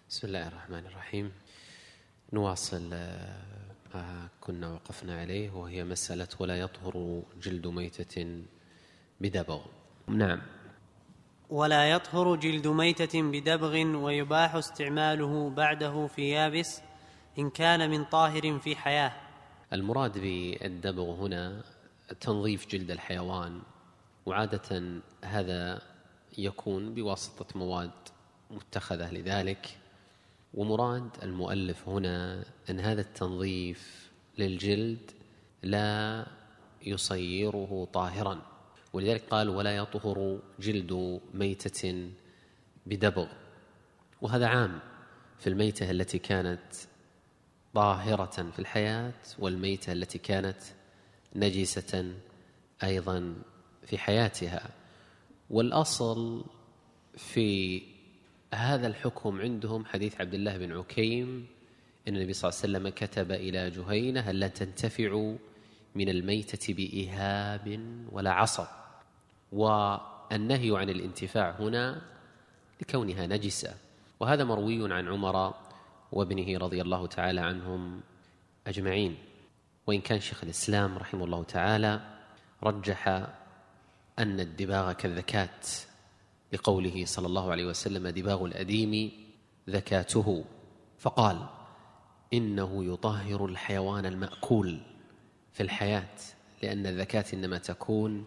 بسم الله الرحمن الرحيم. نواصل ما كنا وقفنا عليه، وهي مسألة ولا يطهر جلد ميتة بدبغ. نعم. ولا يطهر جلد ميتة بدبغ ويباح استعماله بعده في يابس إن كان من طاهر في حياة. المراد بالدبغ هنا تنظيف جلد الحيوان، وعادة هذا يكون بواسطة مواد متخذة لذلك. ومراد المؤلف هنا أن هذا التنظيف للجلد لا يصيره طاهرا، ولذلك قال ولا يطهر جلد ميتة بدبغ، وهذا عام في الميتة التي كانت طاهرة في الحياة والميتة التي كانت نجسة أيضا في حياتها. والأصل في هذا الحكم عندهم حديث عبد الله بن عكيم إن النبي صلى الله عليه وسلم كتب إلى جهينة هل لا تنتفع من الميتة بإهاب ولا عصب، والنهي عن الانتفاع هنا لكونها نجسة. وهذا مروي عن عمر وابنه رضي الله تعالى عنهم أجمعين، وإن كان شيخ الإسلام رحمه الله تعالى رجح أن الدباغ كالذكاة لقوله صلى الله عليه وسلم دباغ الأديم ذكاته، فقال إنه يطهر الحيوان المأكول في الحياة، لأن الذكاة إنما تكون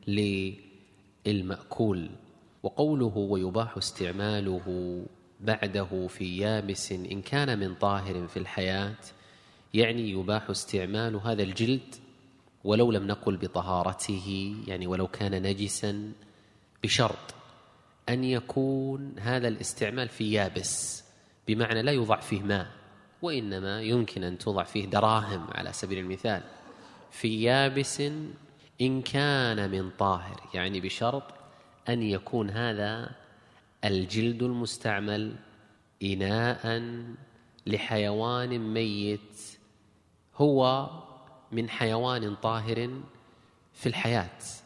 للمأكول. وقوله ويباح استعماله بعده في يابس إن كان من طاهر في الحياة، يعني يباح استعمال هذا الجلد ولو لم نقل بطهارته، يعني ولو كان نجسا، بشرط أن يكون هذا الاستعمال في يابس، بمعنى لا يوضع فيه ماء، وإنما يمكن أن توضع فيه دراهم على سبيل المثال، في يابس إن كان من طاهر، يعني بشرط أن يكون هذا الجلد المستعمل إناء لحيوان ميت هو من حيوان طاهر في الحياة،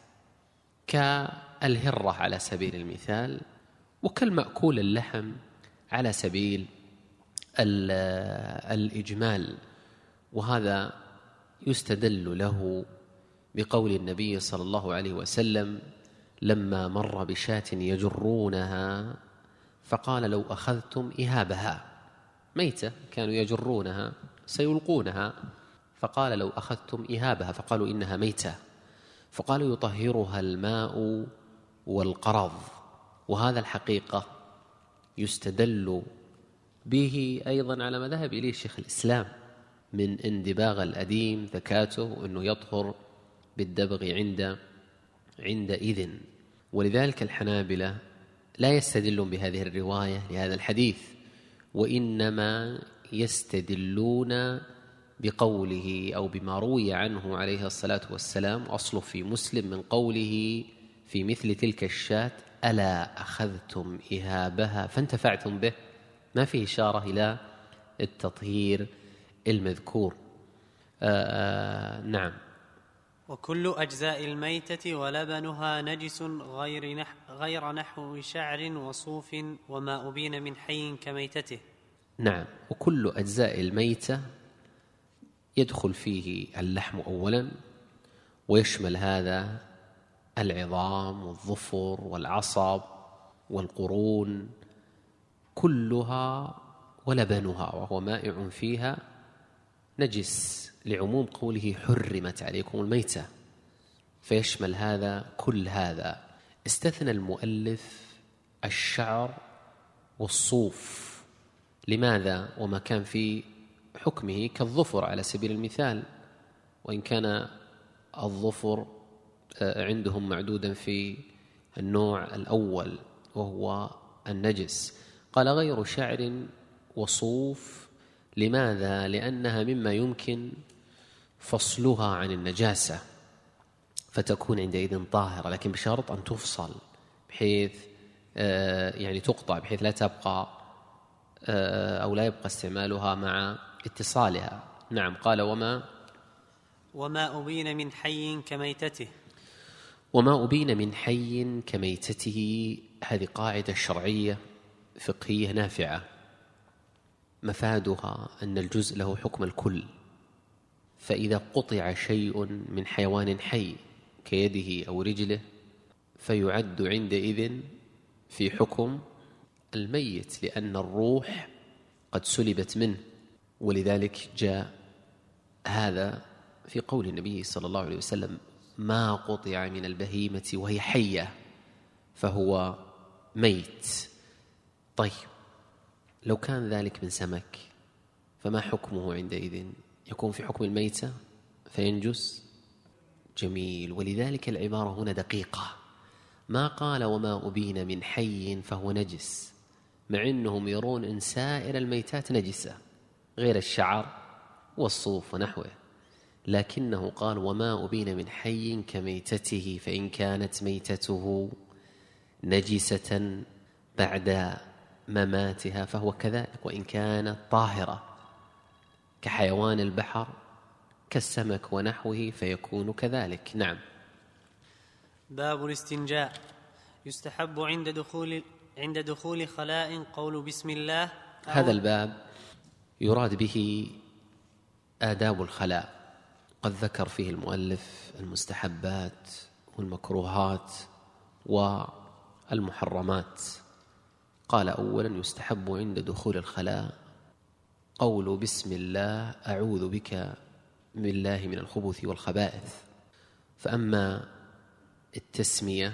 كالهرة على سبيل المثال، وكالمأكول اللحم على سبيل الإجمال. وهذا يستدل له بقول النبي صلى الله عليه وسلم لما مر بشاة يجرونها فقال لو أخذتم إهابها، ميتة كانوا يجرونها سيلقونها، فقال لو أخذتم إهابها، فقالوا إنها ميتة، فقالوا يطهرها الماء والقرض. وهذا الحقيقة يستدل به أيضا على ما ذهب إليه شيخ الإسلام من اندباغ الأديم ذكاته، أنه يطهر بالدبغ عندئذ. ولذلك الحنابلة لا يستدلون بهذه الرواية لهذا الحديث، وإنما يستدلون بقوله أو بما روي عنه عليه الصلاة والسلام، أصله في مسلم من قوله في مثل تلك الشاة ألا أخذتم إهابها فانتفعتم به، ما فيه إشارة إلى التطهير المذكور. نعم. وكل أجزاء الميتة ولبنها نجس غير نحو شعر وصوف وما أبين من حي كميتته. نعم. وكل أجزاء الميتة يدخل فيه اللحم أولا، ويشمل هذا العظام والظفر والعصب والقرون كلها، ولبنها وهو مائع فيها نجس، لعموم قوله حرمت عليكم الميتة، فيشمل هذا كل هذا. استثنى المؤلف الشعر والصوف، لماذا؟ وما كان في حكمه كالظفر على سبيل المثال، وإن كان الظفر عندهم معدودا في النوع الأول وهو النجس. قال غير شعر وصوف، لماذا؟ لأنها مما يمكن فصلها عن النجاسة فتكون عندئذ طاهرة، لكن بشرط أن تفصل بحيث يعني تقطع بحيث لا تبقى أو لا يبقى استعمالها مع اتصالها. نعم. قال وما أبين من حي كميتته. وما أبين من حي كميتته، هذه قاعدة شرعية فقهية نافعة، مفادها أن الجزء له حكم الكل، فإذا قطع شيء من حيوان حي كيده أو رجله فيعد عندئذ في حكم الميت، لأن الروح قد سلبت منه. ولذلك جاء هذا في قول النبي صلى الله عليه وسلم: ما قطع من البهيمة وهي حية فهو ميت. طيب، لو كان ذلك من سمك فما حكمه عندئذ؟ يكون في حكم الميتة فينجس؟ جميل. ولذلك العبارة هنا دقيقة، ما قال وما أبين من حي فهو نجس، مع أنهم يرون أن سائر الميتات نجسة غير الشعر والصوف ونحوه، لكنه قال وما أبين من حي كميتته، فإن كانت ميتته نجسة بعد مماتها فهو كذلك، وإن كانت طاهرة كحيوان البحر كالسمك ونحوه فيكون كذلك. نعم. باب الاستنجاء. يستحب عند دخول خلاء قول بسم الله. هذا الباب يراد به آداب الخلاء، قد ذكر فيه المؤلف المستحبات والمكروهات والمحرمات. قال أولا: يستحب عند دخول الخلاء قول بسم الله أعوذ بك بالله من الخبث والخبائث. فأما التسمية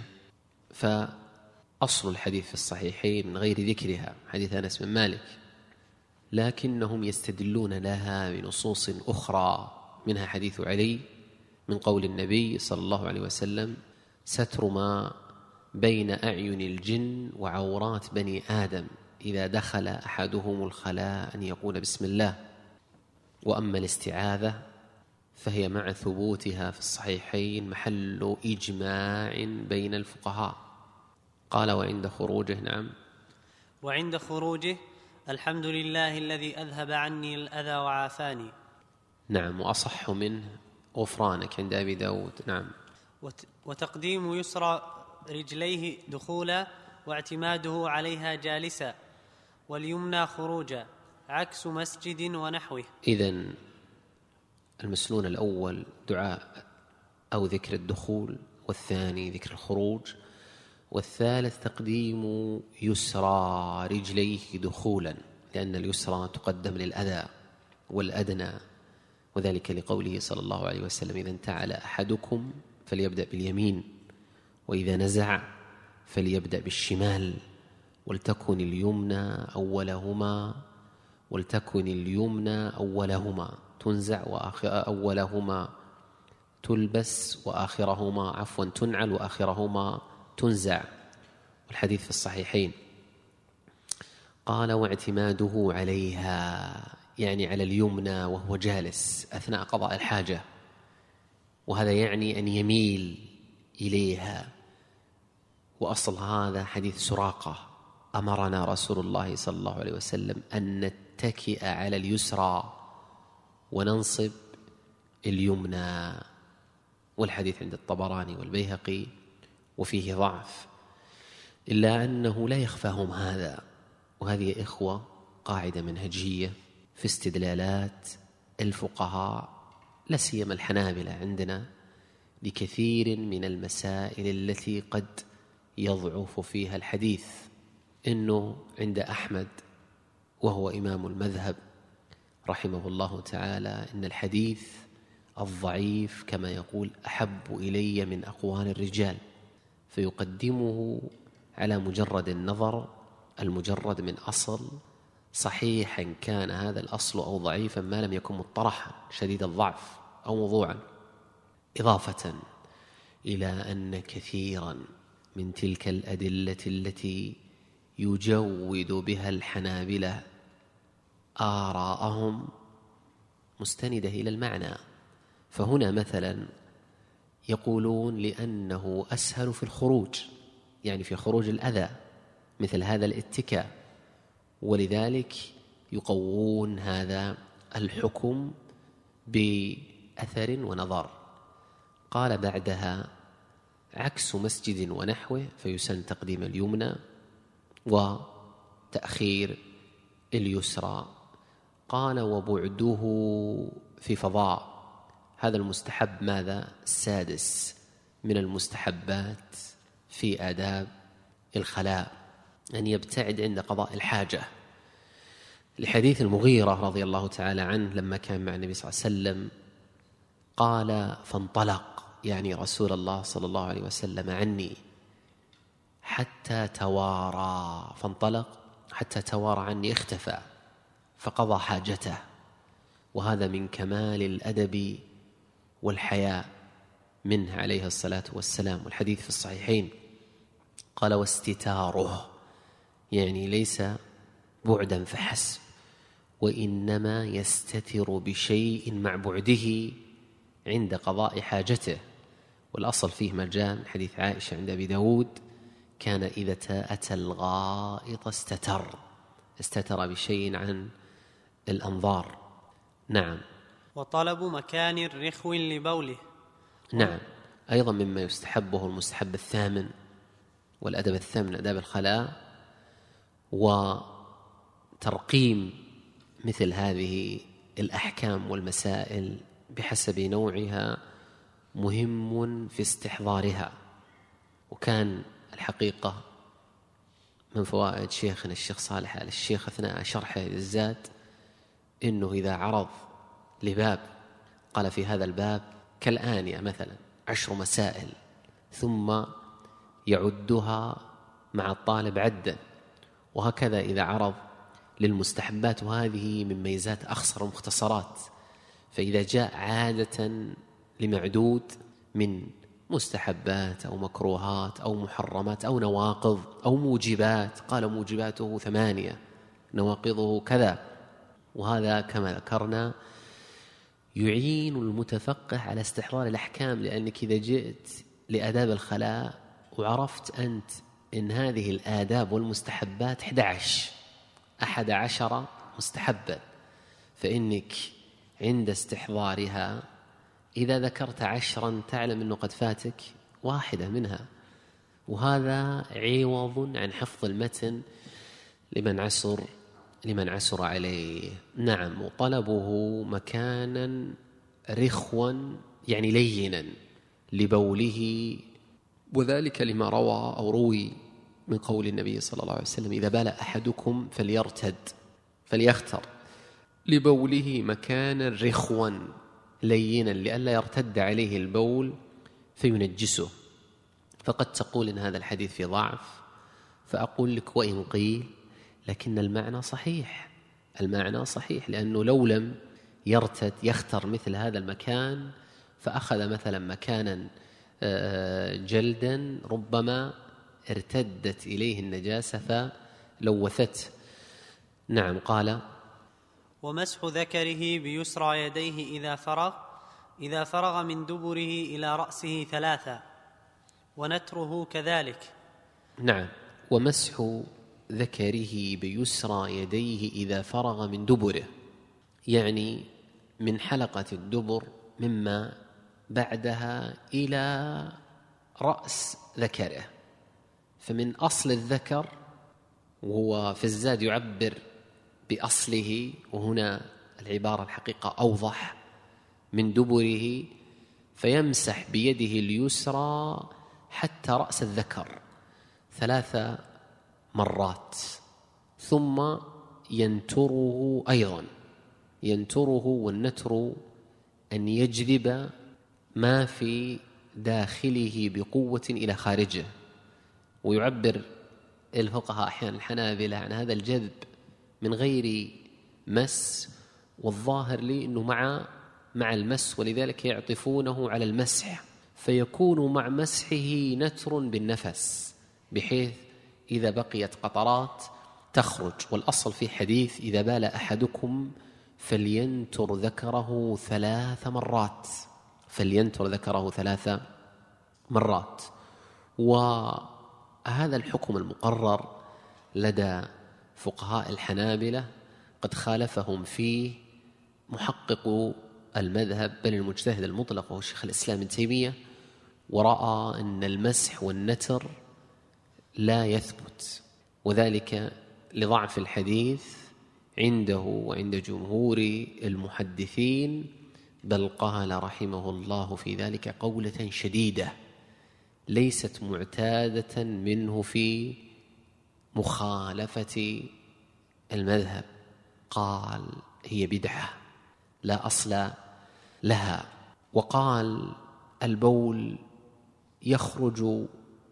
فأصل الحديث في الصحيحين من غير ذكرها، حديث أنس بن مالك، لكنهم يستدلون لها بنصوص أخرى، منها حديث علي من قول النبي صلى الله عليه وسلم: ستر ما بين أعين الجن وعورات بني آدم إذا دخل أحدهم الخلاء أن يقول بسم الله. وأما الاستعاذة فهي مع ثبوتها في الصحيحين محل إجماع بين الفقهاء. قال: وعند خروجه. نعم. وعند خروجه: الحمد لله الذي أذهب عني الأذى وعافاني. نعم. وأصح منه غفرانك عند أبي داود. نعم. وتقديم يسرى رجليه دخولا واعتماده عليها جالسا، واليمنى خروجا، عكس مسجد ونحوه. إذن المسنون الأول دعاء أو ذكر الدخول، والثاني ذكر الخروج، والثالث تقديم يسرى رجليه دخولا، لأن اليسرى تقدم للأذى والأدنى، وذلك لقوله صلى الله عليه وسلم: إذا انتعل أحدكم فليبدأ باليمين، وإذا نزع فليبدأ بالشمال، ولتكن اليمنى أولهما تنزع أولهما تلبس وآخرهما تنعل وآخرهما تنزع. والحديث في الصحيحين. قال: واعتماده عليها، يعني على اليمنى وهو جالس أثناء قضاء الحاجة، وهذا يعني أن يميل إليها. وأصل هذا حديث سراقة: أمرنا رسول الله صلى الله عليه وسلم أن نتكئ على اليسرى وننصب اليمنى. والحديث عند الطبراني والبيهقي وفيه ضعف، إلا أنه لا يخفاهم هذا. وهذه إخوة قاعدة منهجية في استدلالات الفقهاء، لا سيما الحنابلة عندنا، لكثير من المسائل التي قد يضعف فيها الحديث. إنه عند أحمد وهو إمام المذهب رحمه الله تعالى إن الحديث الضعيف كما يقول أحب إلي من أقوال الرجال، فيقدمه على مجرد النظر المجرد من أصل صحيحا كان هذا الأصل أو ضعيفا ما لم يكن مطرحا شديد الضعف أو موضوعا، إضافة إلى أن كثيرا من تلك الأدلة التي يجود بها الحنابلة آراءهم مستندة إلى المعنى. فهنا مثلا يقولون لأنه أسهل في الخروج، يعني في خروج الأذى مثل هذا الاتكاء، ولذلك يقوون هذا الحكم بأثر ونظر. قال بعدها: عكس مسجد ونحوه، فيسن تقديم اليمنى وتأخير اليسرى. قال وبعده في فضاء. هذا المستحب ماذا؟ السادس من المستحبات في آداب الخلاء، أن يبتعد عند قضاء الحاجة، لحديث المغيرة رضي الله تعالى عنه لما كان مع النبي صلى الله عليه وسلم قال فانطلق، يعني رسول الله صلى الله عليه وسلم، عني حتى توارى، فانطلق حتى توارى عني، اختفى فقضى حاجته. وهذا من كمال الأدب والحياء منه عليه الصلاة والسلام. والحديث في الصحيحين قال واستتاره، يعني ليس بعدا فحسب، وإنما يستتر بشيء مع بعده عند قضاء حاجته. والأصل فيه ما جاء من حديث عائشة عند أبي داود كان إذا أتى الغائط استتر بشيء عن الأنظار. نعم. وطلب مكان رخو لبوله. نعم، أيضا مما يستحبه المستحب الثامن والأدب الثامن أداب الخلاء، وترقيم مثل هذه الأحكام والمسائل بحسب نوعها مهم في استحضارها. وكان الحقيقة من فوائد شيخنا الشيخ صالح آل الشيخ أثناء شرحه للزاد إنه إذا عرض لباب قال في هذا الباب كالآنية مثلا 10 مسائل، ثم يعدها مع الطالب عدا، وهكذا إذا عرض للمستحبات، وهذه من ميزات أخصر المختصرات. فإذا جاء عادة لمعدود من مستحبات أو مكروهات أو محرمات أو نواقض أو موجبات، قال موجباته 8، نواقضه كذا، وهذا كما ذكرنا يعين المتفقه على استحضار الأحكام. لأنك إذا جئت لآداب الخلاء وعرفت أنت إن هذه الآداب والمستحبات 11 مستحبا، فإنك عند استحضارها إذا ذكرت 10 تعلم أنه قد فاتك 1 منها، وهذا عوض عن حفظ المتن لمن عسر عليه. نعم. وطلبه مكانا رخوا، يعني لينا لبوله، وذلك لما روي من قول النبي صلى الله عليه وسلم إذا بال أحدكم فليختر لبوله مكانا رخوا لينا لئلا يرتد عليه البول فينجسه. فقد تقول إن هذا الحديث في ضعف، فأقول لك وإن قيل لكن المعنى صحيح، لأنه لو لم يرتد يختر مثل هذا المكان فأخذ مثلا مكانا جلدا ربما ارتدت إليه النجاسة فلوثته. نعم. قال ومسح ذكره بيسرى يديه إذا فرغ من دبره إلى رأسه 3، ونتره كذلك. نعم. ومسح ذكره بيسرى يديه إذا فرغ من دبره، يعني من حلقة الدبر مما بعدها إلى رأس ذكره. فمن أصل الذكر، وهو في الزاد يعبر بأصله، وهنا العبارة الحقيقة أوضح، من دبره، فيمسح بيده اليسرى حتى رأس الذكر 3 مرات، ثم ينتره أيضا. ينتره، والنتر أن يجذب ما في داخله بقوة إلى خارجه. ويعبر الفقهاء أحيانا الحنابلة عن هذا الجذب من غير مس، والظاهر لي أنه مع المس، ولذلك يعطفونه على المسح، فيكون مع مسحه نتر بالنفس بحيث إذا بقيت قطرات تخرج. والأصل في حديث إذا بال أحدكم فلينتر ذكره 3 مرات، فلينتر ذكره 3 مرات. وهذا الحكم المقرر لدى فقهاء الحنابلة قد خالفهم فيه محقق المذهب بل المجتهد المطلق وهو شيخ الإسلام ابن تيمية، ورأى أن المسح والنتر لا يثبت، وذلك لضعف الحديث عنده وعند جمهور المحدثين، بل قال رحمه الله في ذلك قولة شديدة ليست معتادة منه في مخالفة المذهب. قال هي بدعة لا أصل لها. وقال البول يخرج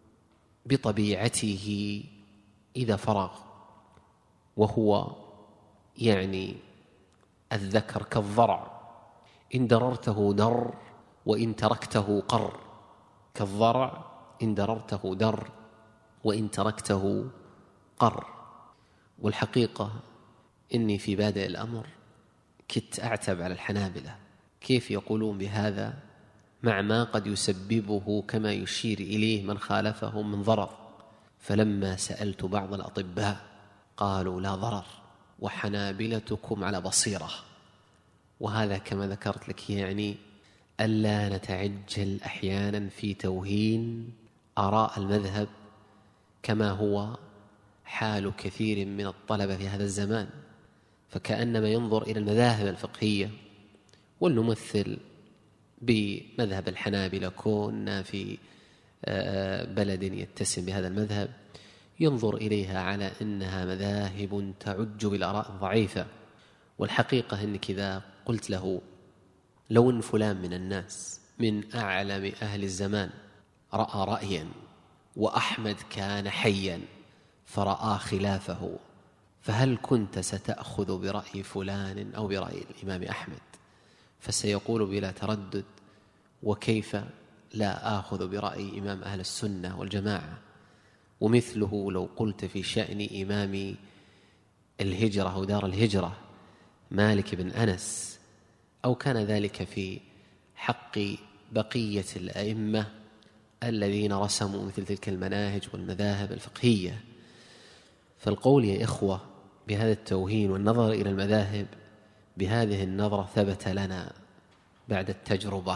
بطبيعته إذا فرغ، وهو يعني الذكر كالضرع، إن دررته در وإن تركته قر، كالضرع إن دررته در وإن تركته قر. والحقيقة إني في بادئ الأمر كنت أعتب على الحنابلة كيف يقولون بهذا مع ما قد يسببه كما يشير إليه من خالفهم من ضرر. فلما سألت بعض الأطباء قالوا لا ضرر وحنابلتكم على بصيرة. وهذا كما ذكرت لك يعني ألا نتعجل أحيانا في توهين آراء المذهب كما هو حال كثير من الطلبة في هذا الزمان، فكأنما ينظر إلى المذاهب الفقهية، ولنمثل بمذهب الحنابلة كنا في بلد يتسم بهذا المذهب، ينظر إليها على أنها مذاهب تعج بالآراء الضعيفة. والحقيقة أنك إذا قلت له لو أن فلان من الناس من أعلم أهل الزمان رأى رأيا وأحمد كان حيا فرأى خلافه، فهل كنت ستأخذ برأي فلان أو برأي الإمام أحمد؟ فسيقول بلا تردد وكيف لا آخذ برأي إمام أهل السنة والجماعة. ومثله لو قلت في شأن إمام الهجرة أو دار الهجرة مالك بن أنس، أو كان ذلك في حق بقية الأئمة الذين رسموا مثل تلك المناهج والمذاهب الفقهية. فالقول يا إخوة بهذا التوهين والنظر إلى المذاهب بهذه النظرة ثبت لنا بعد التجربة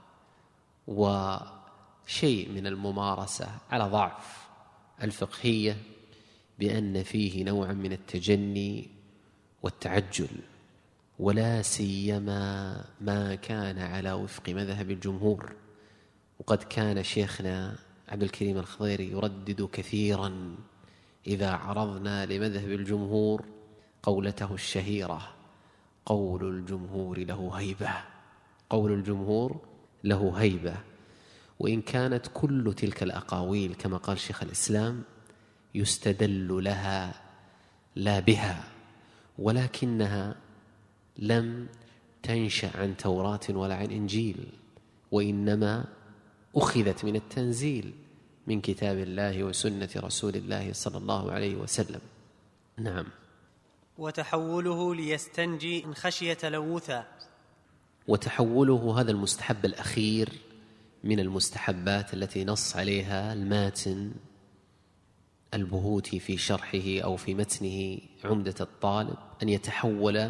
وشيء من الممارسة على ضعف الفقهية بأن فيه نوعا من التجني والتعجل، ولا سيما ما كان على وفق مذهب الجمهور. وقد كان شيخنا عبد الكريم الخضيري يردد كثيرا إذا عرضنا لمذهب الجمهور قولته الشهيرة: قول الجمهور له هيبة، قول الجمهور له هيبة. وإن كانت كل تلك الأقاويل كما قال شيخ الإسلام يستدل لها لا بها، ولكنها لم تنشأ عن توراة ولا عن إنجيل، وإنما أخذت من التنزيل من كتاب الله وسنة رسول الله صلى الله عليه وسلم. نعم. وتحوله ليستنجي إن خشي تلوثا. وتحوله هذا المستحب الأخير من المستحبات التي نص عليها الماتن البهوتي في شرحه أو في متنه عمدة الطالب، أن يتحول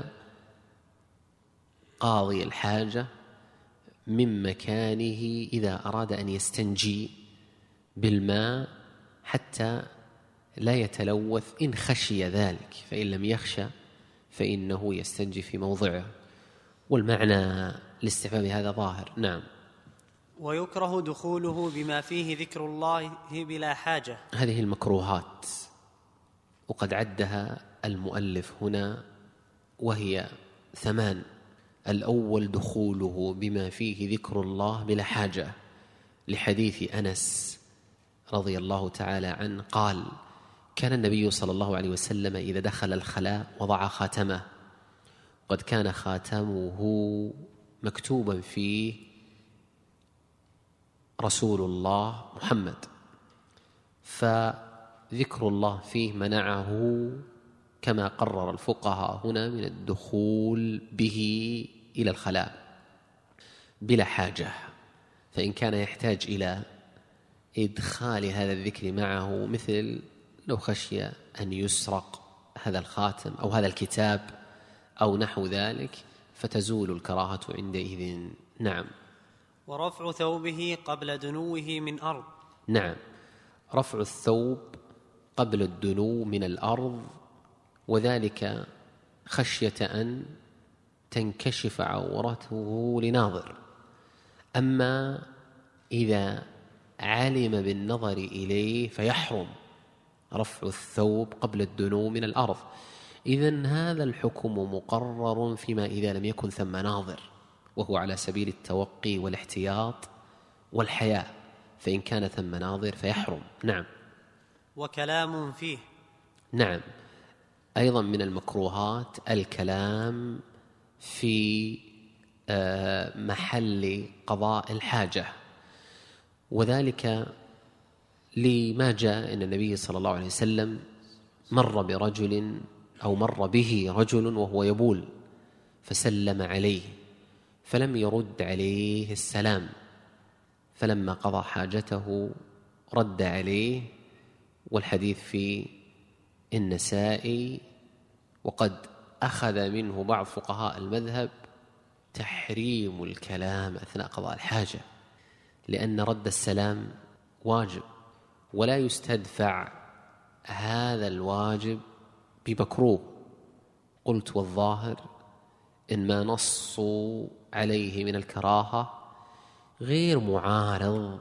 قاضي الحاجة من مكانه إذا أراد أن يستنجي بالماء حتى لا يتلوث إن خشي ذلك، فإن لم يخشى فإنه يستنجي في موضعه. والمعنى الاستحباب هذا ظاهر. نعم. ويكره دخوله بما فيه ذكر الله بلا حاجة. هذه المكروهات وقد عدها المؤلف هنا وهي 8. الأول دخوله بما فيه ذكر الله بلا حاجة، لحديث أنس رضي الله تعالى عنه قال: كان النبي صلى الله عليه وسلم إذا دخل الخلاء وضع خاتمه، قد كان خاتمه مكتوبا فيه رسول الله محمد، فذكر الله فيه منعه كما قرر الفقهاء هنا من الدخول به إلى الخلاء بلا حاجة. فإن كان يحتاج إلى إدخال هذا الذكر معه، مثل لو خشي أن يسرق هذا الخاتم أو هذا الكتاب أو نحو ذلك، فتزول الكراهة عندئذ. نعم. ورفع ثوبه قبل دنوه من أرض. نعم، رفع الثوب قبل الدنو من الأرض، وذلك خشية أن تنكشف عورته لناظر. أما إذا علم بالنظر إليه فيحرم رفع الثوب قبل الدنو من الأرض. إذن هذا الحكم مقرر فيما إذا لم يكن ثم ناظر، وهو على سبيل التوقي والاحتياط والحياء، فإن كان ثم ناظر فيحرم. نعم. وكلام فيه. نعم، أيضا من المكروهات الكلام في محل قضاء الحاجة، وذلك لما جاء إن النبي صلى الله عليه وسلم مر به رجل وهو يبول فسلم عليه فلم يرد عليه السلام، فلما قضى حاجته رد عليه، والحديث في النسائي. وقد أخذ منه بعض فقهاء المذهب تحريم الكلام أثناء قضاء الحاجة، لأن رد السلام واجب، ولا يستدفع هذا الواجب بمكروه. قلت والظاهر إن ما نصوا عليه من الكراهة غير معارض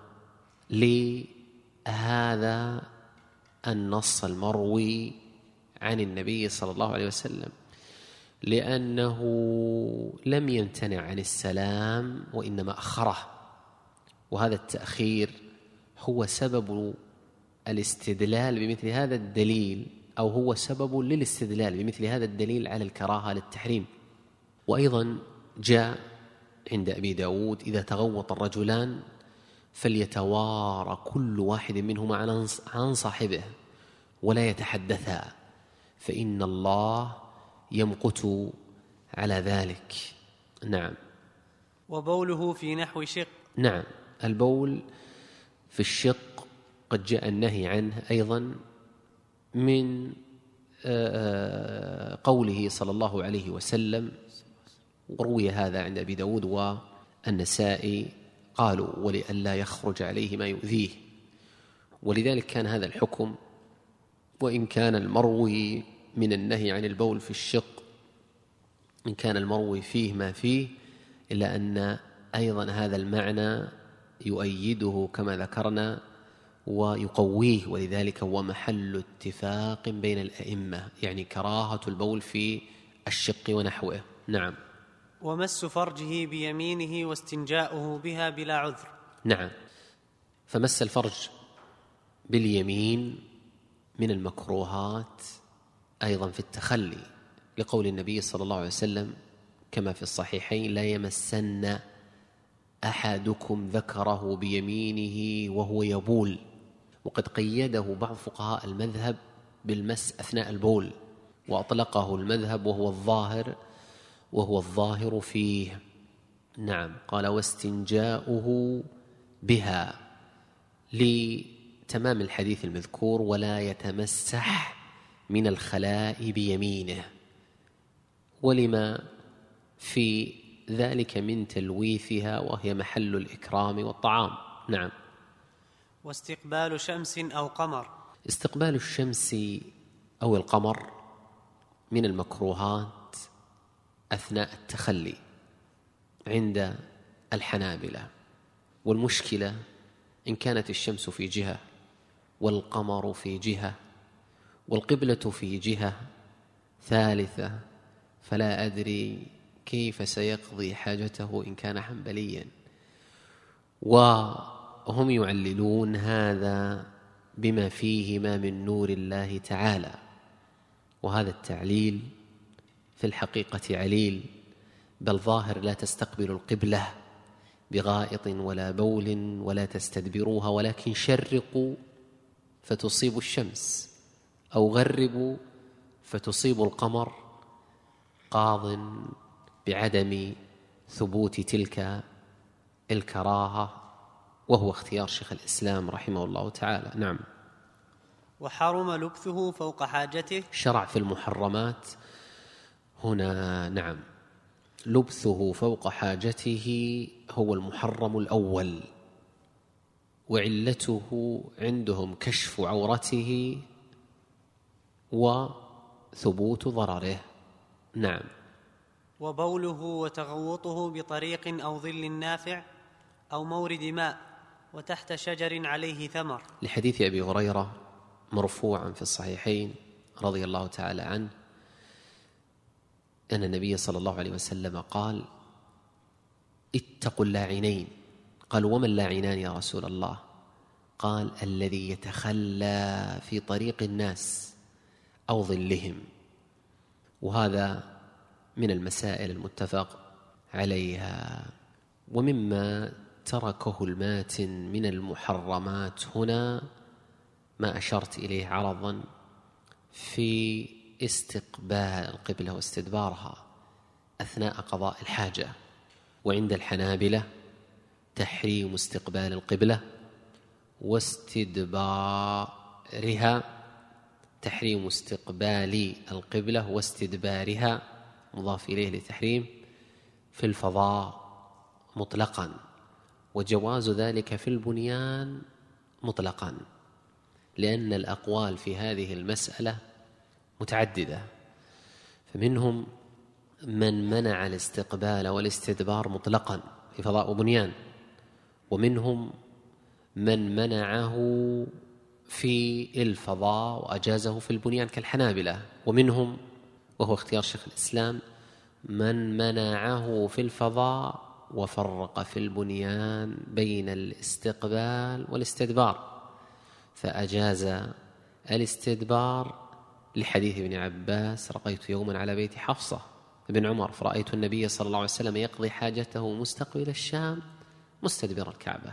لهذا النص المروي عن النبي صلى الله عليه وسلم، لأنه لم يمتنع عن السلام وإنما أخره، وهذا التأخير هو سبب الاستدلال بمثل هذا الدليل، أو هو سبب للاستدلال بمثل هذا الدليل على الكراهة للتحريم. وأيضا جاء عند أبي داود: إذا تغوط الرجلان فليتوارى كل واحد منهما عن صاحبه ولا يتحدثا، فإن الله يمقت على ذلك. نعم. وبوله في نحو شق. نعم، البول في الشق قد جاء النهي عنه أيضا من قوله صلى الله عليه وسلم، وروي هذا عند أبي داود والنسائي، قالوا: ولئلا يخرج عليه ما يؤذيه. ولذلك كان هذا الحكم، وإن كان المروي من النهي عن البول في الشق إن كان المروي فيه ما فيه، إلا أن أيضا هذا المعنى يؤيده كما ذكرنا ويقويه، ولذلك هو محل اتفاق بين الأئمة، يعني كراهة البول في الشق ونحوه. نعم. ومس فرجه بيمينه واستنجاؤه بها بلا عذر. نعم، فمس الفرج باليمين من المكروهات أيضا في التخلي، لقول النبي صلى الله عليه وسلم كما في الصحيحين: لا يمسن أحدكم ذكره بيمينه وهو يبول. وقد قيده بعض فقهاء المذهب بالمس أثناء البول، وأطلقه المذهب وهو الظاهر فيه. نعم، قال: واستنجاؤه بها، لتمام الحديث المذكور: ولا يتمسح من الخلاء بيمينه، ولما في ذلك من تلويثها وهي محل الإكرام والطعام. نعم. واستقبال شمس أو قمر. استقبال الشمس أو القمر من المكروهات أثناء التخلي عند الحنابلة، والمشكلة إن كانت الشمس في جهة والقمر في جهة والقبلة في جهة ثالثة، فلا أدري كيف سيقضي حاجته إن كان حنبليا. وهم يعللون هذا بما فيهما من نور الله تعالى، وهذا التعليل في الحقيقة عليل، بل ظاهر: لا تستقبلوا القبلة بغائط ولا بول ولا تستدبروها، ولكن شرقوا فتصيب الشمس، أو غربوا فتصيب القمر، قاض بعدم ثبوت تلك الكراهة، وهو اختيار شيخ الإسلام رحمه الله تعالى. نعم. وحرم لبثه فوق حاجته. شرع في المحرمات هنا. نعم، لبثه فوق حاجته هو المحرم الأول، وعلته عندهم كشف عورته وثبوت ضرره. نعم. وبوله وتغوطه بطريق أو ظل نافع أو مورد ماء وتحت شجر عليه ثمر، لحديث أبي هريرة مرفوعا في الصحيحين رضي الله تعالى عنه أن النبي صلى الله عليه وسلم قال: اتقوا اللاعنين. قالوا: وما اللاعنان يا رسول الله؟ قال: الذي يتخلى في طريق الناس أو ظلهم. وهذا من المسائل المتفق عليها. ومما تركه الماتن من المحرمات هنا ما أشرت إليه عرضا في استقبال القبلة واستدبارها أثناء قضاء الحاجة. وعند الحنابلة تحريم استقبال القبلة واستدبارها، تحريم استقبال القبلة واستدبارها مضاف إليه لتحريم في الفضاء مطلقا، وجواز ذلك في البنيان مطلقا، لأن الأقوال في هذه المسألة متعددة. فمنهم من منع الاستقبال والاستدبار مطلقا في فضاء وبنيان، ومنهم من منعه في الفضاء وأجازه في البنيان كالحنابلة، ومنهم وهو اختيار شيخ الإسلام من منعه في الفضاء وفرق في البنيان بين الاستقبال والاستدبار، فأجاز الاستدبار لحديث ابن عباس: رقيت يوما على بيت حفصة ابن عمر فرأيت النبي صلى الله عليه وسلم يقضي حاجته مستقبل الشام مستدبر الكعبة.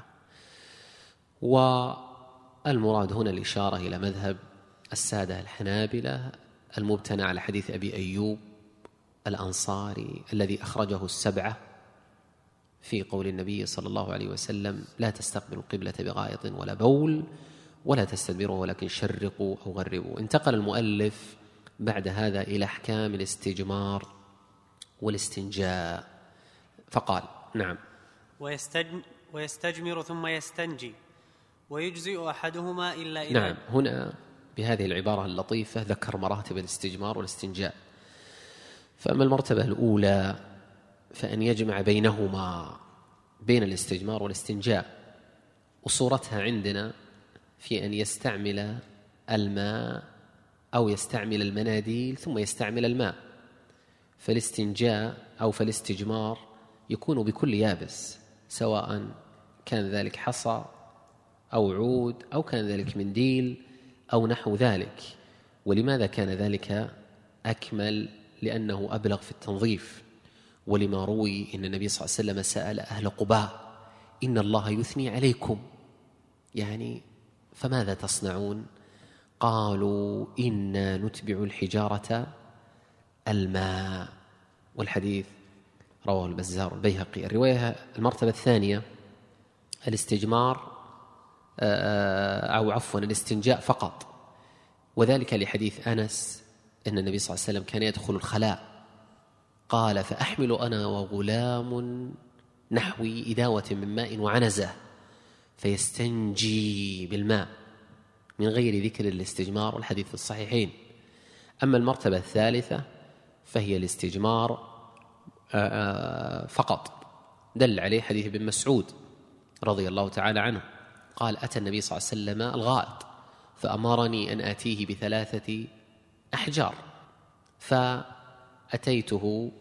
والمراد هنا الإشارة إلى مذهب السادة الحنابلة المبتنى على حديث أبي أيوب الأنصاري الذي أخرجه السبعة في قول النبي صلى الله عليه وسلم: لا تستقبلوا القبلة بغائط ولا بول ولا تستدبروا ولكن شرقوا أو غربوا. انتقل المؤلف بعد هذا إلى أحكام الاستجمار والاستنجاء فقال: نعم. ويستجمر ثم يستنجي ويجزئ أحدهما إلا إذا. نعم، هنا بهذه العبارة اللطيفة ذكر مراتب الاستجمار والاستنجاء. فأما المرتبة الأولى فأن يجمع بينهما، بين الاستجمار والاستنجاء، وصورتها عندنا في أن يستعمل الماء أو يستعمل المناديل ثم يستعمل الماء. فالاستنجاء أو فالاستجمار يكون بكل يابس، سواء كان ذلك حصى أو عود أو كان ذلك منديل أو نحو ذلك. ولماذا كان ذلك أكمل؟ لأنه أبلغ في التنظيف، ولما روي إن النبي صلى الله عليه وسلم سأل أهل قباء: إن الله يثني عليكم، يعني فماذا تصنعون؟ قالوا: إنا نتبع الحجارة الماء. والحديث رواه البزار البيهقي. الرواية المرتبة الثانية الاستجمار أو عفوا الاستنجاء فقط، وذلك لحديث أنس أن النبي صلى الله عليه وسلم كان يدخل الخلاء قال: فأحمل أنا وغلام نحوي إداوة من ماء وعنزة فيستنجي بالماء، من غير ذكر الاستجمار، والحديث في الصحيحين. أما المرتبة الثالثة فهي الاستجمار فقط، دل عليه حديث ابن مسعود رضي الله تعالى عنه قال: أتى النبي صلى الله عليه وسلم الغائط فأمرني أن آتيه ب3 أحجار، فأتيته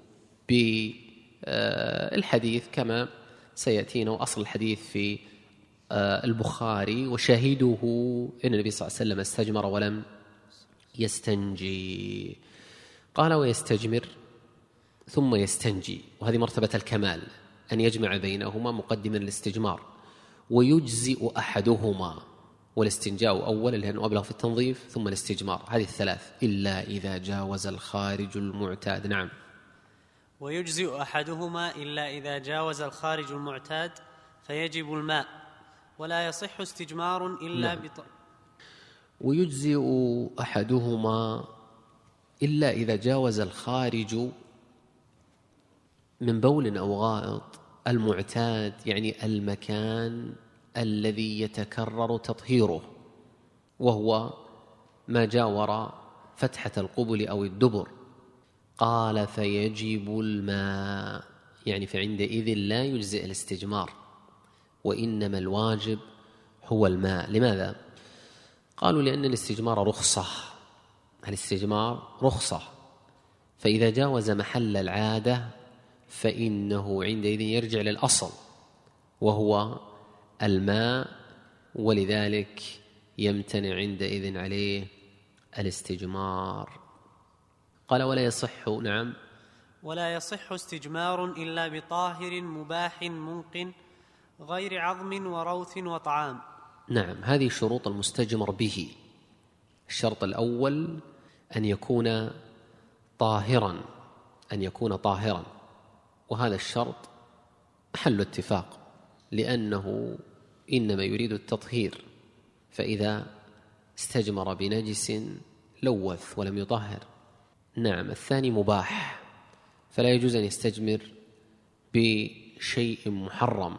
بالحديث كما سيأتينا. وأصل الحديث في البخاري، وشاهده أن النبي صلى الله عليه وسلم استجمر ولم يستنجي. قال: ويستجمر ثم يستنجي، وهذه مرتبة الكمال، أن يجمع بينهما مقدما الاستجمار. ويجزئ أحدهما، والاستنجاء أولا لأنه أبلغ في التنظيف، ثم الاستجمار، هذه الثلاث، إلا إذا جاوز الخارج المعتاد. نعم. ويجزئ أحدهما إلا إذا جاوز الخارج المعتاد فيجب الماء، ولا يصح استجمار إلا نعم. ويجزئ أحدهما إلا إذا جاوز الخارج من بول أو غائط المعتاد، يعني المكان الذي يتكرر تطهيره، وهو ما جاور فتحة القبل أو الدبر. قال فيجب الماء، يعني فعندئذ لا يجزئ الاستجمار، وإنما الواجب هو الماء. لماذا؟ قالوا لأن الاستجمار رخصة، الاستجمار رخصة، فإذا جاوز محل العادة فإنه عندئذ يرجع للأصل وهو الماء، ولذلك يمتنع عندئذ عليه الاستجمار. قال ولا يصح، نعم، ولا يصح استجمار إلا بطاهر مباح منق غير عظم وروث وطعام. نعم، هذه شروط المستجمر به. الشرط الأول أن يكون طاهرا، أن يكون طاهرا، وهذا الشرط محل اتفاق، لأنه إنما يريد التطهير، فإذا استجمر بنجس لوث ولم يطهر. نعم. الثاني مباح، فلا يجوز أن يستجمر بشيء محرم،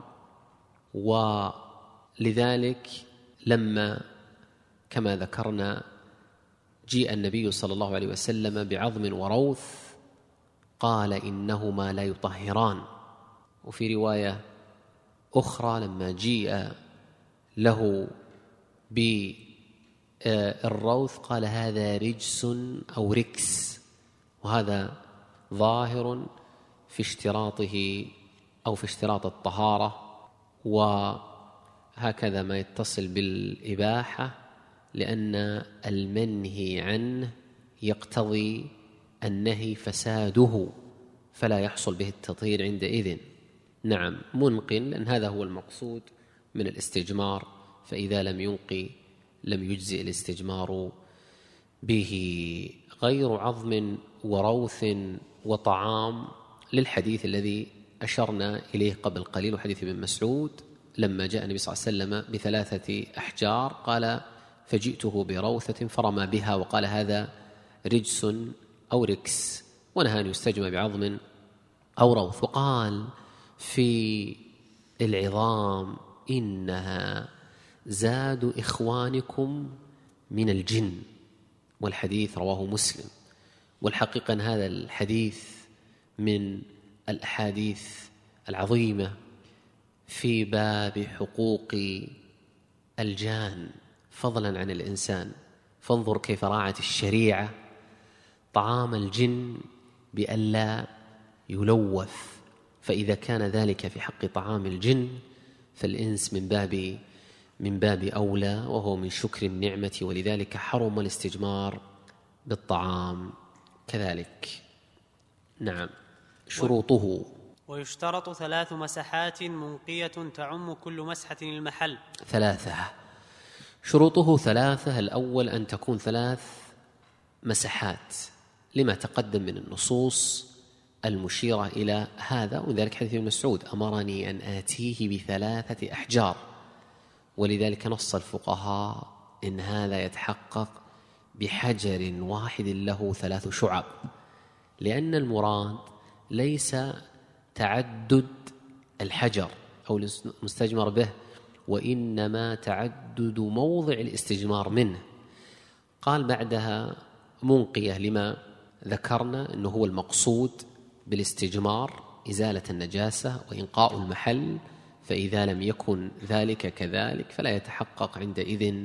ولذلك لما كما ذكرنا جيء النبي صلى الله عليه وسلم بعظم وروث قال إنهما لا يطهران. وفي رواية أخرى لما جيء له بالروث قال هذا رجس أو ركس، وهذا ظاهر في اشتراطه أو في اشتراط الطهارة، وهكذا ما يتصل بالإباحة، لأن المنهي عنه يقتضي النهي فساده، فلا يحصل به التطهير عندئذ. نعم، منقٍ، لأن هذا هو المقصود من الاستجمار، فإذا لم ينقي لم يجزئ الاستجمار به. غير عظم وروث وطعام للحديث الذي أشرنا إليه قبل قليل، وحديث ابن مسعود لما جاء النبي صلى الله عليه وسلم بثلاثة أحجار قال فجئته بروثة فرمى بها وقال هذا رجس أو ركس، ونهى أن يستجمع بعظم أو روث. وقال في العظام إنها زاد إخوانكم من الجن، والحديث رواه مسلم. والحقيقة أن هذا الحديث من الأحاديث العظيمة في باب حقوق الجان فضلا عن الإنسان. فانظر كيف راعت الشريعة طعام الجن بألا يلوث، فإذا كان ذلك في حق طعام الجن فالإنس من باب أولى، وهو من شكر النعمة، ولذلك حرم الاستجمار بالطعام كذلك. نعم. شروطه: ويشترط 3 مسحات منقية تعم كل مسحة المحل. 3 شروطه 3. الأول أن تكون 3 مسحات لما تقدم من النصوص المشيرة إلى هذا، وذلك حديث ابن مسعود أمرني أن آتيه ب3 أحجار، ولذلك نص الفقهاء إن هذا يتحقق بحجر واحد له 3 شعب، لأن المراد ليس تعدد الحجر أو المستجمر به، وإنما تعدد موضع الاستجمار منه. قال بعدها منقية لما ذكرنا أنه هو المقصود بالاستجمار إزالة النجاسة وإنقاء المحل، فإذا لم يكن ذلك كذلك فلا يتحقق عندئذ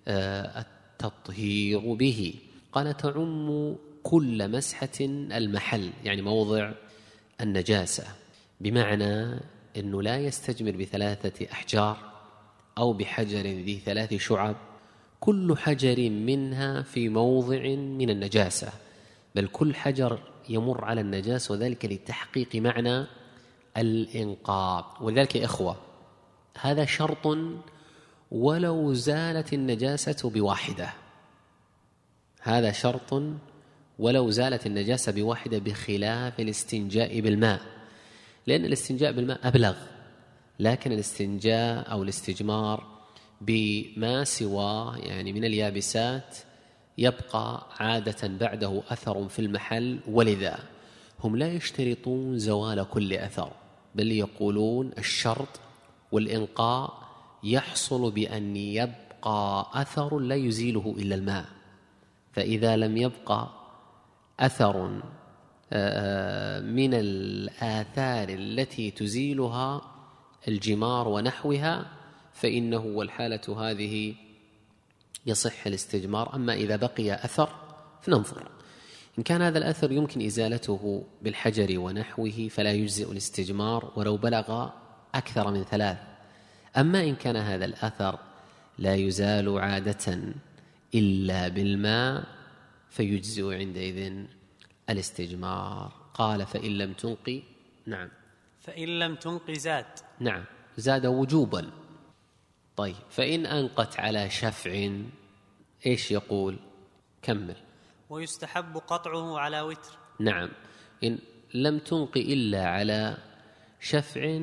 التطهير به. قال تعم كل مسحة المحل، يعني موضع النجاسة، بمعنى أنه لا يستجمر ب3 أحجار أو بحجر ذي 3 شعب كل حجر منها في موضع من النجاسة، بل كل حجر يمر على النجاسة، وذلك لتحقيق معنى الإنقاء. وذلك يا إخوة هذا شرط ولو زالت النجاسة بواحدة، هذا شرط ولو زالت النجاسة بواحدة، بخلاف الاستنجاء بالماء، لأن الاستنجاء بالماء أبلغ، لكن الاستنجاء أو الاستجمار بما سواه يعني من اليابسات يبقى عادة بعده أثر في المحل، ولذا هم لا يشترطون زوال كل أثر، بل يقولون الشرط والإنقاء يحصل بأن يبقى أثر لا يزيله إلا الماء، فإذا لم يبقى أثر من الآثار التي تزيلها الجمار ونحوها، فإنه والحالة هذه يصح الاستجمار. أما إذا بقي أثر فننظر، إن كان هذا الأثر يمكن إزالته بالحجر ونحوه فلا يجزئ الاستجمار ولو بلغ أكثر من 3. أما إن كان هذا الأثر لا يزال عادة إلا بالماء فيجزئ عندئذ الاستجمار. قال فإن لم تنقي. نعم، فإن لم تنق زاد. نعم، زاد وجوبا. طيب، فإن أنقت على شفع إيش يقول؟ كمل. ويستحب قطعه على وتر. نعم، إن لم تنق إلا على شفع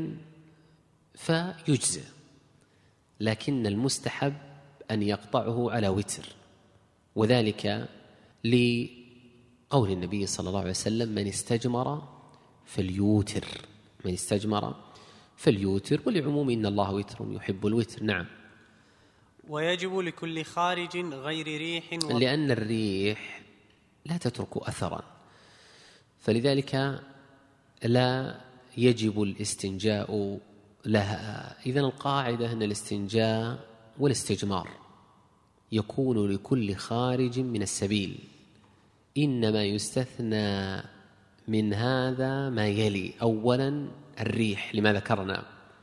فيجزئ، لكن المستحب أن يقطعه على وتر، وذلك لقول النبي صلى الله عليه وسلم من استجمر فليوتر، من استجمر فليوتر، ولعموم إن الله وتر يحب الوتر. نعم. ويجب لكل خارج غير ريح لأن الريح لا تترك أثرا، فلذلك لا يجب الاستنجاء لها. إذن القاعدة أن الاستنجاء والاستجمار يكون لكل خارج من السبيل، إنما يستثنى من هذا ما يلي: أولا الريح لما ذكرنا،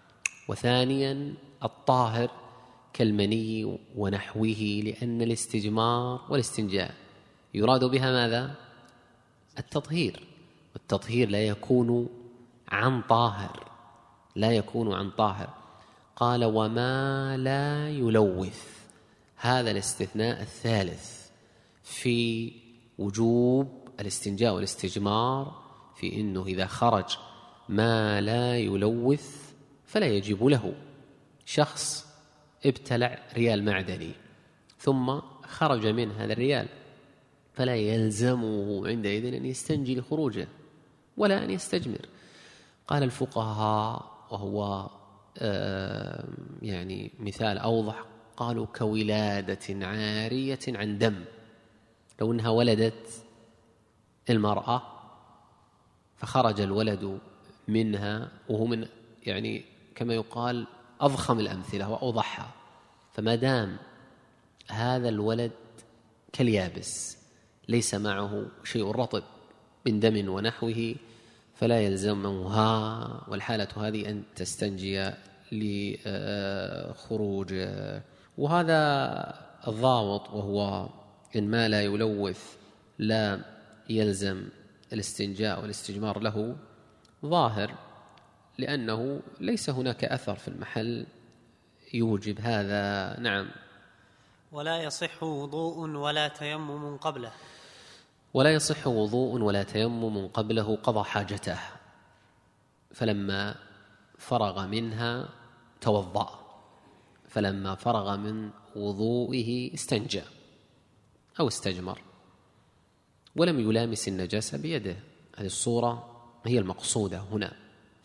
وثانيا الطاهر كالمني ونحوه، لأن الاستجمار والاستنجاء يراد بها ماذا؟ التطهير، والتطهير لا يكون عن طاهر، لا يكون عن طاهر. قال وما لا يلوث، هذا الاستثناء الثالث في وجوب الاستنجاء والاستجمار، في إنه إذا خرج ما لا يلوث فلا يجب له. شخص ابتلع ريال معدني ثم خرج من هذا الريال، فلا يلزمه عندئذ أن يستنجي لخروجه ولا أن يستجمر. قال الفقهاء، وهو يعني مثال أوضح، قالوا كولادة عارية عن دم. لو أنها ولدت المرأة فخرج الولد منها وهو من يعني كما يقال أضخم الأمثلة وأوضحها، فما دام هذا الولد كاليابس ليس معه شيء رطب من دم ونحوه فلا يلزمها، والحالة هذه أن تستنجي لخروج. وهذا الضابط، وهو إن ما لا يلوث لا يلزم الاستنجاء والاستجمار له، ظاهر، لأنه ليس هناك أثر في المحل يوجب هذا. نعم. ولا يصح وضوء ولا تيمم قبله. ولا يصح وضوء ولا تيمم قبله، قضى حاجته فلما فرغ منها توضأ، فلما فرغ من وضوئه استنجى أو استجمر ولم يلامس النجاسة بيده. هذه الصورة هي المقصودة هنا.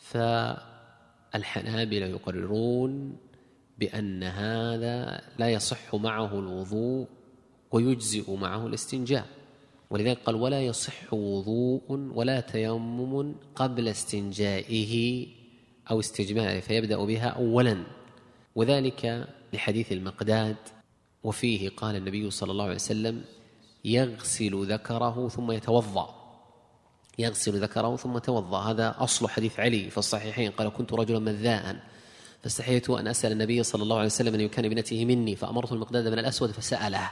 فالحنابلة يقررون بأن هذا لا يصح معه الوضوء ويجزئ معه الاستنجاء، ولذلك قال ولا يصح وضوء ولا تيمم قبل استنجائه أو استجمائه، فيبدأ بها أولا، وذلك لحديث المقداد، وفيه قال النبي صلى الله عليه وسلم يغسل ذكره ثم يتوضأ، يغسل ذكره ثم توضأ. هذا أصل حديث علي في الصحيحين، قال كنت رجلا مذاء فاستحييت أن أسأل النبي صلى الله عليه وسلم أن يكان ابنته مني، فأمرت المقداد بن الأسود فسأله،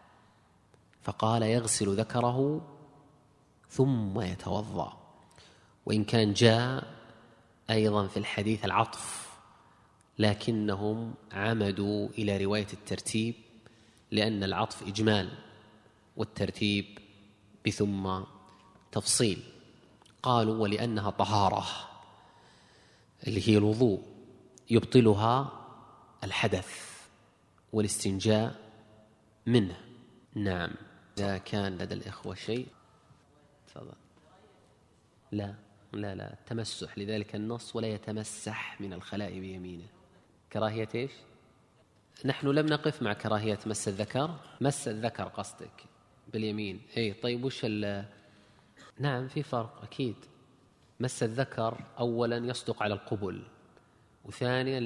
فقال يغسل ذكره ثم يتوضأ. وإن كان جاء أيضا في الحديث العطف، لكنهم عمدوا إلى رواية الترتيب، لأن العطف إجمال والترتيب بثم تفصيل. قالوا ولأنها طهارة اللي هي الوضوء يبطلها الحدث والاستنجاء منه. نعم. إذا كان لدى الإخوة شيء تفضل. لا التمسح، لذلك النص ولا يتمسح من الخلاء بيمينه. كراهية إيش؟ نحن لم نقف مع كراهية مس الذكر، مس الذكر قصدك باليمين. طيب وش نعم في فرق أكيد. مس الذكر أولا يصدق على القبل، وثانيا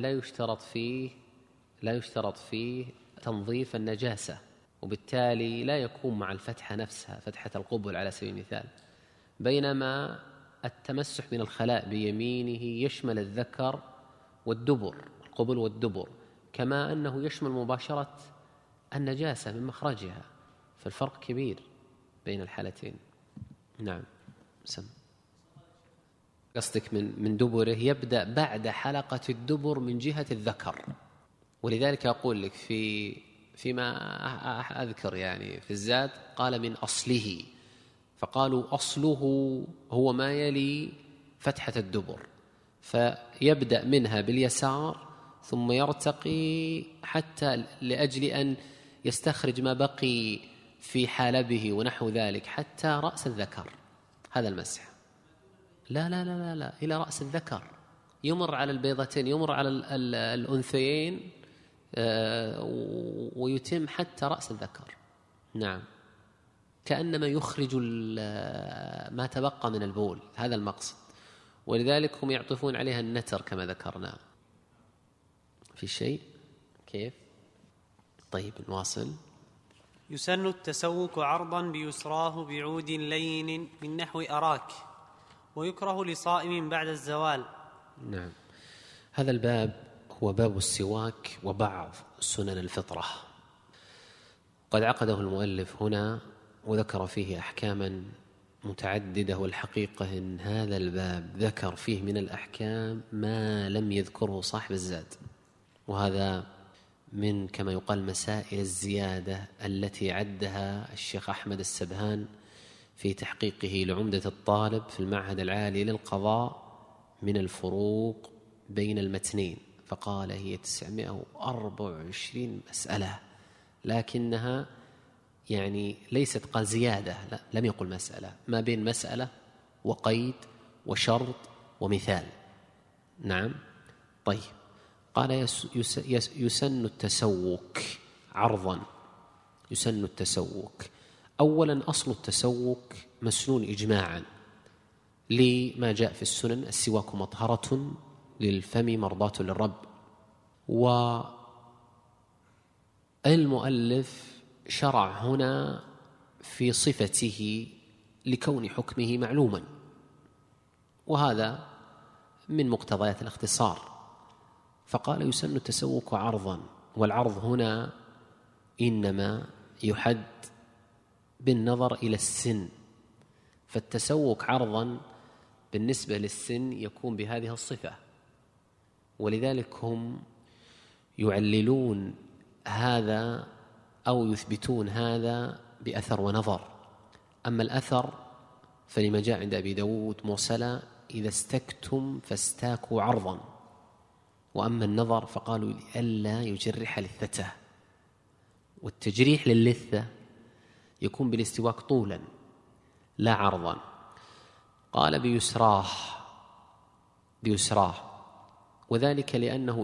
لا يشترط فيه تنظيف النجاسة، وبالتالي لا يكون مع الفتحة نفسها فتحة القبل على سبيل المثال. بينما التمسح من الخلاء بيمينه يشمل الذكر والدبر، القبل والدبر، كما أنه يشمل مباشرة النجاسة من مخرجها، فالفرق كبير بين الحالتين. نعم. سم. قصدك من دبره يبدأ بعد حلقة الدبر من جهة الذكر، ولذلك أقول لك فيما أذكر يعني في الزاد قال من أصله، فقالوا أصله هو ما يلي فتحة الدبر، فيبدأ منها باليسار ثم يرتقي حتى لأجل أن يستخرج ما بقي في حالبه ونحو ذلك حتى رأس الذكر. هذا المسح. لا لا لا لا لا، إلى رأس الذكر، يمر على البيضتين، يمر على الأنثيين، ويتم حتى رأس الذكر. نعم، كأنما يخرج ما تبقى من البول، هذا المقصد. ولذلك هم يعطفون عليها النتر كما ذكرنا. في شيء كيف؟ طيب نواصل. يسن التسوك عرضا بيسراه بعود لين من نحو أراك، ويكره لصائم بعد الزوال. نعم، هذا الباب هو باب السواك وبعض سنن الفطرة. قد عقده المؤلف هنا وذكر فيه أحكاما متعددة، والحقيقة إن هذا الباب ذكر فيه من الأحكام ما لم يذكره صاحب الزاد، وهذا من كما يقال مسائل الزيادة التي عدها الشيخ أحمد السبهان في تحقيقه لعمدة الطالب في المعهد العالي للقضاء من الفروق بين المتنين، فقال هي 924 مسألة، لكنها يعني ليست قال زيادة، لا، لم يقل مسألة، ما بين مسألة وقيد ومثال. نعم. طيب، قال يسن التسوك عرضا. يسن التسوك أولا، أصل التسوك مسنون إجماعا لما جاء في السنن: السواك مطهرة للفم مرضاة للرب. والمؤلف شرع هنا في صفته لكون حكمه معلوما، وهذا من مقتضيات الاختصار، فقال يسن التسوك عرضا. والعرض هنا إنما يحد بالنظر إلى السن، فالتسوك عرضا بالنسبة للسن يكون بهذه الصفة، ولذلك هم يعللون هذا أو يثبتون هذا بأثر ونظر. أما الأثر فلما جاء عند أبي داود مرسلا: إذا استكتم فاستاكوا عرضا. وأما النظر فقالوا لئلا يجرح لثته، والتجريح للثة يكون بالاستواك طولا لا عرضا. قال بيسراه، وذلك لأنه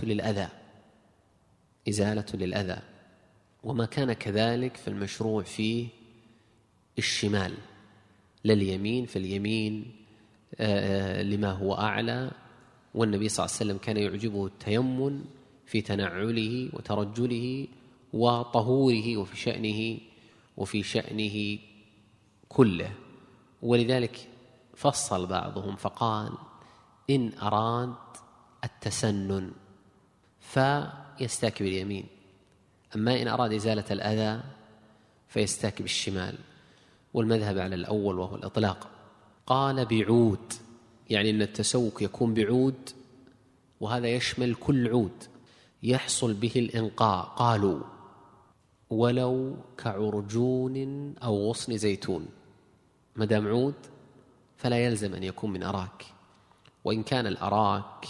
إزالة للأذى، وما كان كذلك فالمشروع فيه الشمال لا اليمين، فاليمين لما هو أعلى، والنبي صلى الله عليه وسلم كان يعجبه التيمن في تنعله وترجله وطهوره وفي شأنه كله. ولذلك فصل بعضهم فقال: إن أراد التسنن فيستاك باليمين، أما إن أراد إزالة الأذى فيستاك بالشمال، والمذهب على الأول وهو الإطلاق. قال بعود، يعني أن التسوك يكون بعود، وهذا يشمل كل عود يحصل به الإنقاء. قالوا ولو كعرجون أو غصن زيتون، مدام عود فلا يلزم أن يكون من أراك، وإن كان الأراك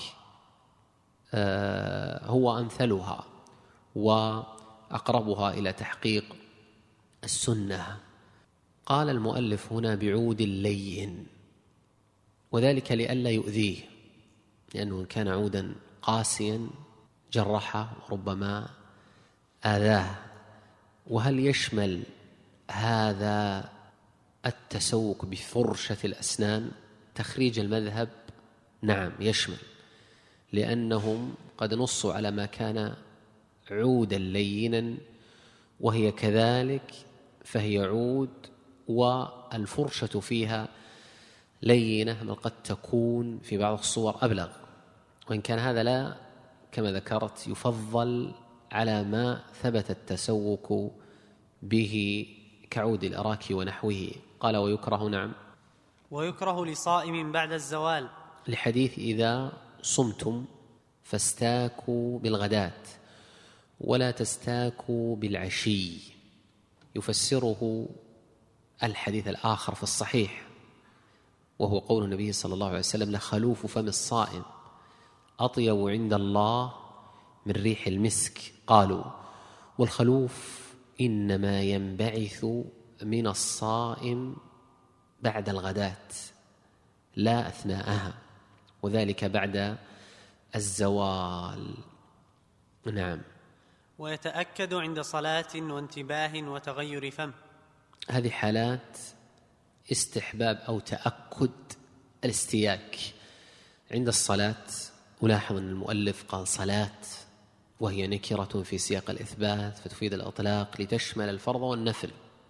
هو أمثلها وأقربها إلى تحقيق السنة. قال المؤلف هنا بعود لين، وذلك لئلا يؤذيه، لأنه إن كان عودا قاسيا جرحه وربما آذاه. وهل يشمل هذا التسوك بفرشة الأسنان تخريج المذهب نعم يشمل، لأنهم قد نصوا على ما كان عودا لينا، وهي كذلك فهي عود والفرشة فيها لينة، بل قد تكون في بعض الصور أبلغ، وإن كان هذا لا كما ذكرت يفضل على ما ثبت التسوك به كعود الأراك ونحوه. قال ويكره نعم ويكره لصائم بعد الزوال، لحديث إذا صمتم فاستاكوا بالغداة ولا تستاكوا بالعشي، يفسره الحديث الآخر في الصحيح وهو قول النبي صلى الله عليه وسلم لخلوف فم الصائم أطيب عند الله من ريح المسك. قالوا والخلوف إنما ينبعث من الصائم بعد الغداة لا أثناءها، وذلك بعد الزوال. نعم. ويتأكد عند صلاة وانتباه وتغير فم، هذه حالات استحباب أو تأكد الاستياك عند الصلاة. ألاحظ أن المؤلف قال صلاة وهي نكرة في سياق الإثبات فتفيد الإطلاق لتشمل الفرض والنفل.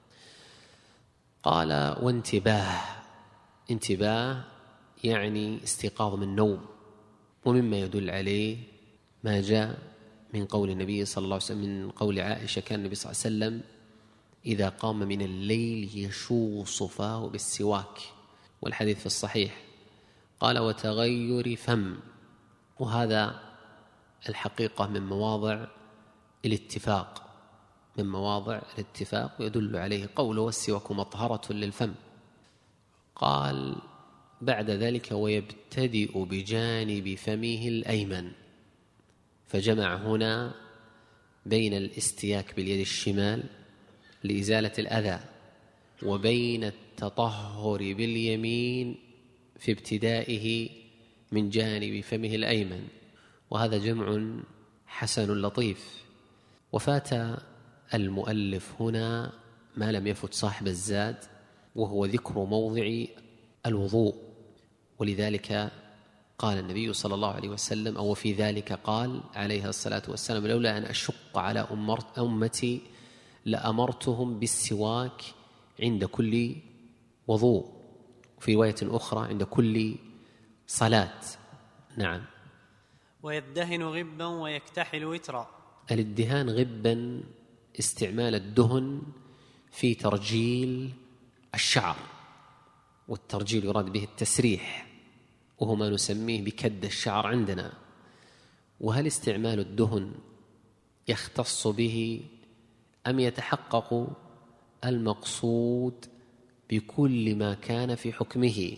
قال وانتباه، انتباه يعني استيقاظ من النوم، ومما يدل عليه ما جاء من قول النبي صلى الله عليه وسلم، من قول عائشة كان النبي صلى الله عليه وسلم إذا قام من الليل يشوص فاه بالسواك، والحديث في الصحيح. قال وتغير فم، وهذا الحقيقة من مواضع الاتفاق، من مواضع الاتفاق، ويدل عليه قوله والسواك مطهرة للفم. قال بعد ذلك ويبتدئ بجانب فمه الأيمن، فجمع هنا بين الاستياك باليد الشمال لإزالة الأذى وبين التطهر باليمين في ابتدائه من جانب فمه الأيمن، وهذا جمع حسن لطيف. وفات المؤلف هنا ما لم يفت صاحب الزاد، وهو ذكر موضع الوضوء، ولذلك قال النبي صلى الله عليه وسلم أو في ذلك قال عليه الصلاة والسلام لولا أن أشق على أمتي لأمرتهم بالسواك عند كل وضوء، في رواية أخرى عند كل صلاة. نعم. ويدهن غبا ويكتحل وترا، الادهان غبا استعمال الدهن في ترجيل الشعر، والترجيل يراد به التسريح وهو ما نسميه بكد الشعر عندنا. وهل استعمال الدهن يختص به أم يتحقق المقصود بكل ما كان في حكمه؟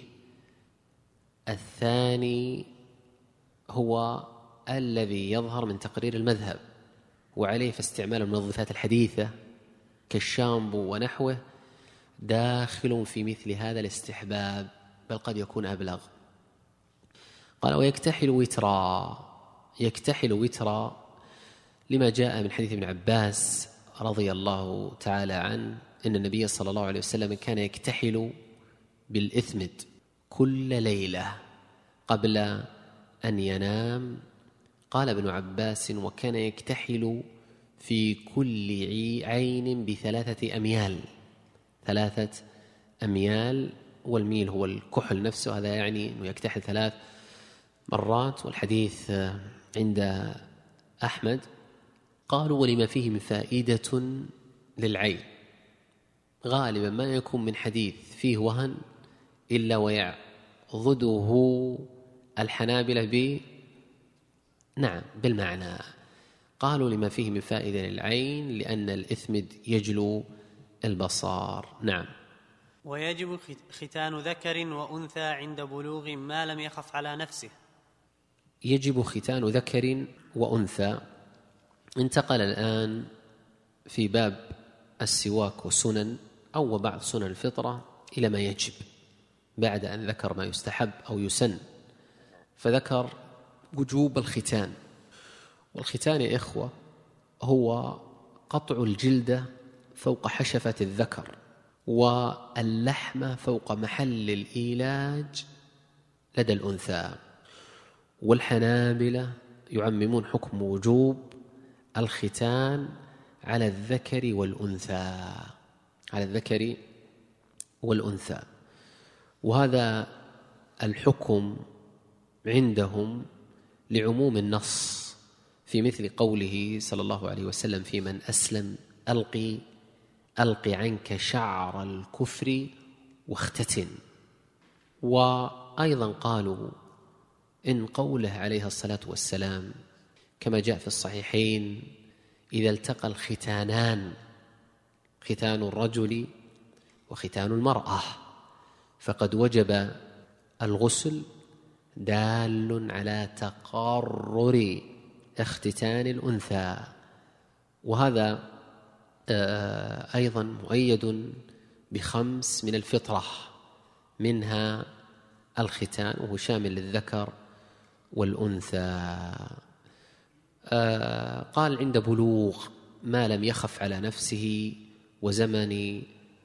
الثاني هو الذي يظهر من تقرير المذهب، وعليه فاستعمال المنظفات الحديثة كالشامبو ونحوه داخل في مثل هذا الاستحباب، بل قد يكون أبلغ. قال ويكتحل وترا، يكتحل وترا لما جاء من حديث ابن عباس رضي الله تعالى عنه إن النبي صلى الله عليه وسلم كان يكتحل بالإثمد كل ليلة قبل أن ينام. قال ابن عباس وكان يكتحل في كل عين ب3 أميال، 3 أميال، والميل هو الكحل نفسه، هذا يعني أنه يكتحل 3 مرات، والحديث عند أحمد. قالوا ولما فيه من فائدة للعين، غالبا ما يكون من حديث فيه وهن إلا ويعضده الحنابلة نعم بالمعنى. قالوا لما فيه من فائدة للعين لأن الإثمد يجلو البصار. نعم. ويجب ختان ذكر وأنثى عند بلوغ ما لم يخف على نفسه، يجب ختان ذكر وأنثى. انتقل الآن في باب السواك وسنن أو بعض سنن الفطرة إلى ما يجب بعد أن ذكر ما يستحب أو يسن، فذكر وجوب الختان. والختان يا إخوة هو قطع الجلدة فوق حشفة الذكر واللحم فوق محل الإيلاج لدى الأنثى. والحنابلة يعممون حكم وجوب الختان على الذكر والأنثى، على الذكر والأنثى. وهذا الحكم عندهم لعموم النص في مثل قوله صلى الله عليه وسلم في من أسلم: ألق عنك شعر الكفر واختتن. وأيضا قالوا إن قوله عليه الصلاة والسلام كما جاء في الصحيحين: إذا التقى الختانان، ختان الرجل وختان المرأة، فقد وجب الغسل، دال على تقرر اختتان الأنثى. وهذا أيضا مؤيد ب5 من الفطرة، منها الختان وهو شامل للذكر والأنثى. قال عند بلوغ ما لم يخف على نفسه وزمن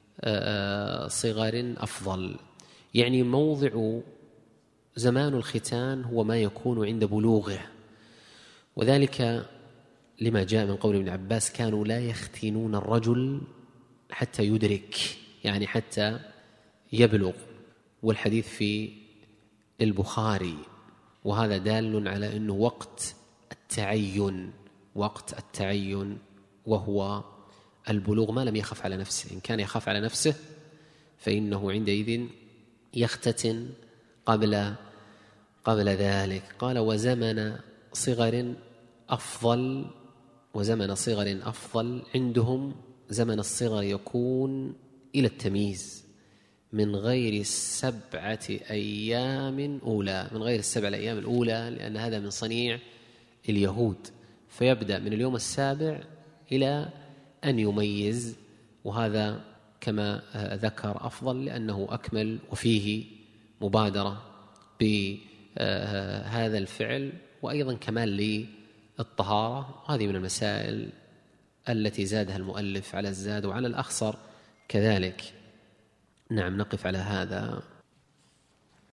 صغر أفضل، يعني موضع زمان الختان هو ما يكون عند بلوغه، وذلك لما جاء من قول ابن عباس: كانوا لا يختنون الرجل حتى يدرك، يعني حتى يبلغ، والحديث في البخاري. وهذا دال على أنه وقت التعين وهو البلوغ، ما لم يخف على نفسه. إن كان يخاف على نفسه فإنه عندئذ يختتن قبل ذلك. قال: وزمن صغر أفضل عندهم. زمن الصغر يكون إلى التمييز من غير السبعة أيام الأولى، لأن هذا من صنيع اليهود، فيبدأ من اليوم 7 إلى أن يميز، وهذا كما ذكر أفضل لأنه أكمل وفيه مبادرة بهذا الفعل، وأيضا كمال للطهارة. هذه من المسائل التي زادها المؤلف على الزاد وعلى الأخصر كذلك. نعم، نقف على هذا.